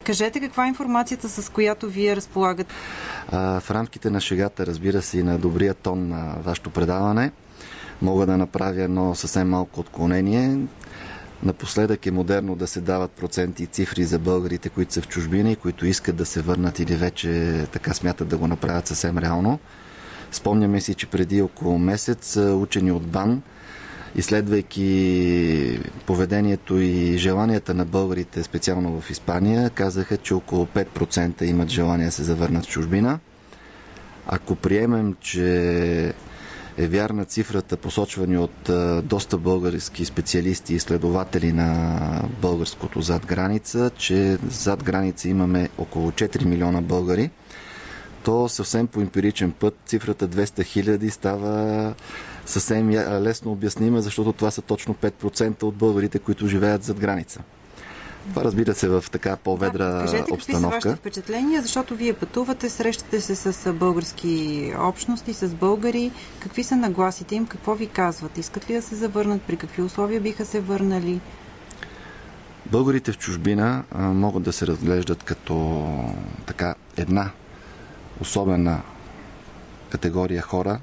Кажете каква е информацията, с която вие разполагате? В рамките на шегата, разбира се, и на добрия тон на вашето предаване, мога да направя едно съвсем малко отклонение. Напоследък е модерно да се дават проценти и цифри за българите, които са в чужбина и които искат да се върнат или вече така смятат да го направят съвсем реално. Спомняме си, че преди около месец учени от БАН, изследвайки поведението и желанията на българите, специално в Испания, казаха, че около 5% имат желание да се завърнат в чужбина. Ако приемем, че е вярна цифрата, посочвани от доста български специалисти и изследователи на българското зад граница, че зад граница имаме около 4 милиона българи, то съвсем по емпиричен път цифрата 200 хиляди става съвсем лесно обяснима, защото това са точно 5% от българите, които живеят зад граница. Това, разбира се, в така по-ведра обстановка. Какви са вашите впечатления, защото вие пътувате, срещате се с български общности, с българи. Какви са нагласите им? Какво ви казват? Искат ли да се завърнат? При какви условия биха се върнали? Българите в чужбина могат да се разглеждат като така една особена категория хора,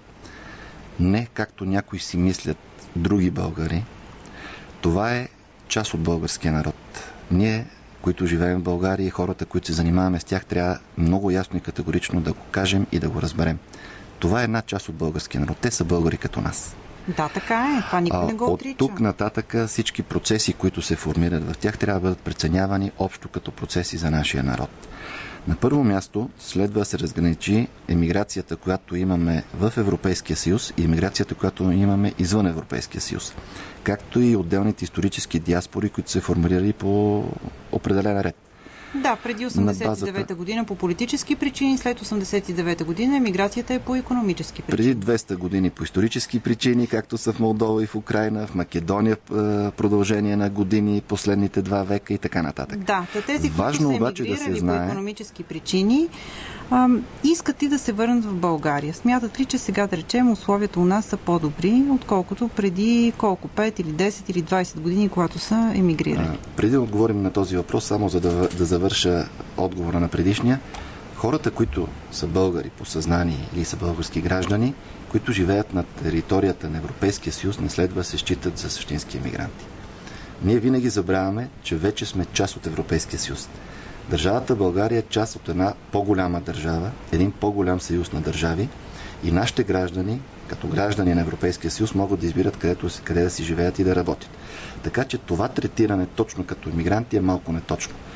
не както някои си мислят други българи. Това е част от българския народ. Ние, които живеем в България и хората, които се занимаваме с тях, трябва много ясно и категорично да го кажем и да го разберем. Това е една част от българския народ. Те са българи като нас. Да, така е. Това никой не го отрича. От тук нататък всички процеси, които се формират в тях, трябва да бъдат преценявани общо като процеси за нашия народ. На първо място следва да се разграничи емиграцията, която имаме в Европейския съюз и емиграцията, която имаме извън Европейския съюз. Както и отделните исторически диаспори, които се формирали по определен ред. Да, преди 89-та година по политически причини, след 89-та година емиграцията е по икономически причини. Преди 200 години по исторически причини, както са в Молдова и в Украйна, в Македония продължение на години, последните 2 века и така нататък. Да, тези, които са емигрирали по икономически причини, искат и да се върнат в България. Смятат ли, че сега, да речем, условията у нас са по-добри, отколкото преди 5 или 10 или 20 години, когато са емигрирали? Преди да отговорим на този въпрос, само за да завърша отговора на предишния, хората, които са българи по съзнание или са български граждани, които живеят на територията на Европейския съюз, не следва да се считат за същински емигранти. Ние винаги забравяме, че вече сме част от Европейския съюз. Държавата България е част от една по-голяма държава, един по-голям съюз на държави и нашите граждани, като граждани на Европейския съюз, могат да избират къде да си живеят и да работят. Така че това третиране точно като емигранти е малко неточно.